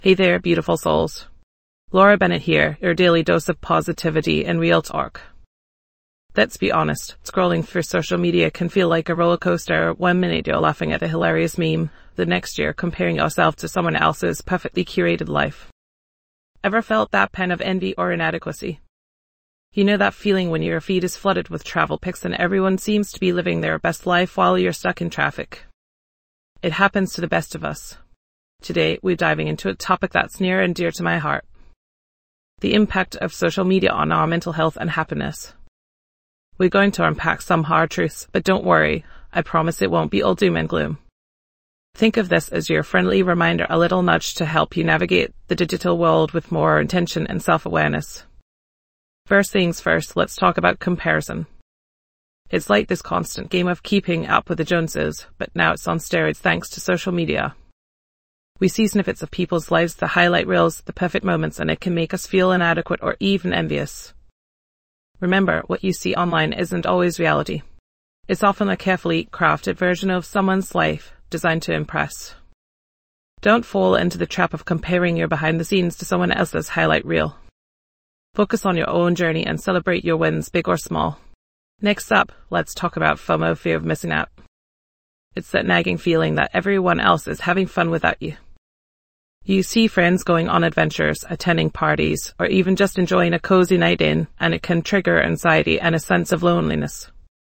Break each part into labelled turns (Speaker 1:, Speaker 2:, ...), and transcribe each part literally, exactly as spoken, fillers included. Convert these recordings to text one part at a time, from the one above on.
Speaker 1: Hey there, beautiful souls. Laura Bennett here, your daily dose of positivity in real talk. Let's be honest, scrolling through social media can feel like a roller coaster. One minute you're laughing at a hilarious meme, the next year comparing yourself to someone else's perfectly curated life. Ever felt that pang of envy or inadequacy? You know that feeling when your feed is flooded with travel pics and everyone seems to be living their best life while you're stuck in traffic? It happens to the best of us. Today, we're diving into a topic that's near and dear to my heart. The impact of social media on our mental health and happiness. We're going to unpack some hard truths, but don't worry, I promise it won't be all doom and gloom. Think of this as your friendly reminder, a little nudge to help you navigate the digital world with more intention and self-awareness. First things first, let's talk about comparison. It's like this constant game of keeping up with the Joneses, but now it's on steroids thanks to social media. We see snippets of people's lives, the highlight reels, the perfect moments, and it can make us feel inadequate or even envious. Remember, what you see online isn't always reality. It's often a carefully crafted version of someone's life, designed to impress. Don't fall into the trap of comparing your behind the scenes to someone else's highlight reel. Focus on your own journey and celebrate your wins, big or small. Next up, let's talk about FOMO, fear of missing out. It's that nagging feeling that everyone else is having fun without you. You see friends going on adventures, attending parties, or even just enjoying a cozy night in, and it can trigger anxiety and a sense of loneliness.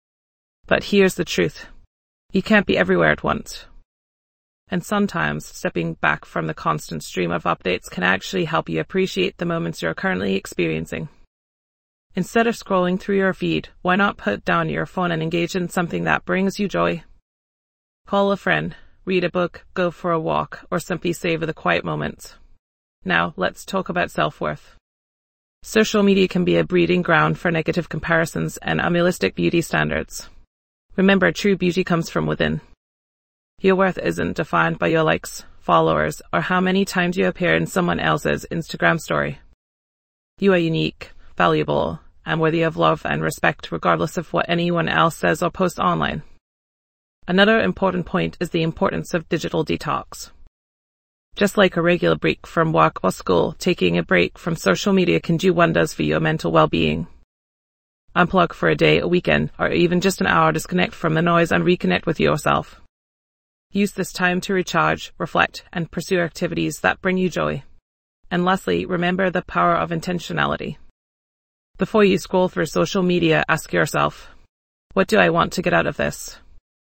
Speaker 1: But here's the truth. You can't be everywhere at once. And sometimes, stepping back from the constant stream of updates can actually help you appreciate the moments you're currently experiencing. Instead of scrolling through your feed, why not put down your phone and engage in something that brings you joy? Call a friend, read a book, go for a walk, or simply savor the quiet moments. Now, let's talk about self-worth. Social media can be a breeding ground for negative comparisons and unrealistic beauty standards. Remember, true beauty comes from within. Your worth isn't defined by your likes, followers, or how many times you appear in someone else's Instagram story. You are unique, valuable, and worthy of love and respect regardless of what anyone else says or posts online. Another important point is the importance of digital detox. Just like a regular break from work or school, taking a break from social media can do wonders for your mental well-being. Unplug for a day, a weekend, or even just an hour to disconnect from the noise and reconnect with yourself. Use this time to recharge, reflect, and pursue activities that bring you joy. And lastly, remember the power of intentionality. Before you scroll through social media, ask yourself, what do I want to get out of this?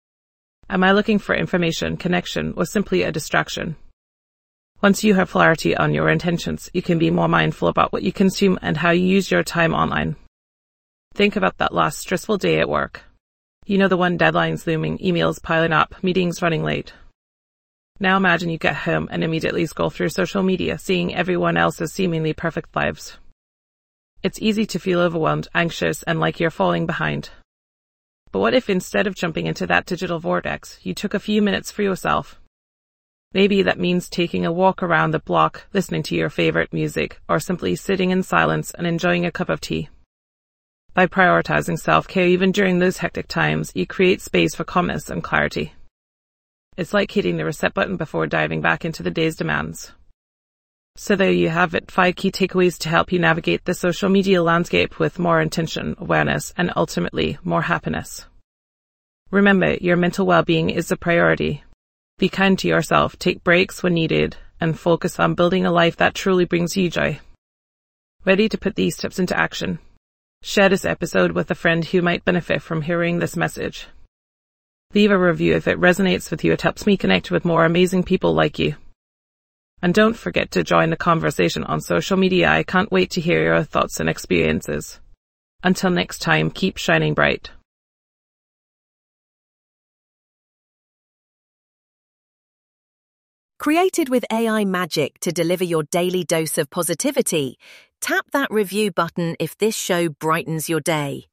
Speaker 1: Am I looking for information, connection, or simply a distraction? Once you have clarity on your intentions, you can be more mindful about what you consume and how you use your time online. Think about that last stressful day at work. You know, the one, deadlines looming, emails piling up, meetings running late. Now imagine you get home and immediately scroll through social media, seeing everyone else's seemingly perfect lives. It's easy to feel overwhelmed, anxious, and like you're falling behind. But what if instead of jumping into that digital vortex, you took a few minutes for yourself? Maybe that means taking a walk around the block, listening to your favorite music, or simply sitting in silence and enjoying a cup of tea. By prioritizing self-care even during those hectic times, you create space for calmness and clarity. It's like hitting the reset button before diving back into the day's demands. So there you have it, five key takeaways to help you navigate the social media landscape with more intention, awareness, and ultimately more happiness. Remember, your mental well-being is a priority. Be kind to yourself, take breaks when needed, and focus on building a life that truly brings you joy. Ready to put these tips into action? Share this episode with a friend who might benefit from hearing this message. Leave a review if it resonates with you. It helps me connect with more amazing people like you. And don't forget to join the conversation on social media. I can't wait to hear your thoughts and experiences. Until next time, keep shining bright.
Speaker 2: Created with A I magic to deliver your daily dose of positivity, tap that review button if this show brightens your day.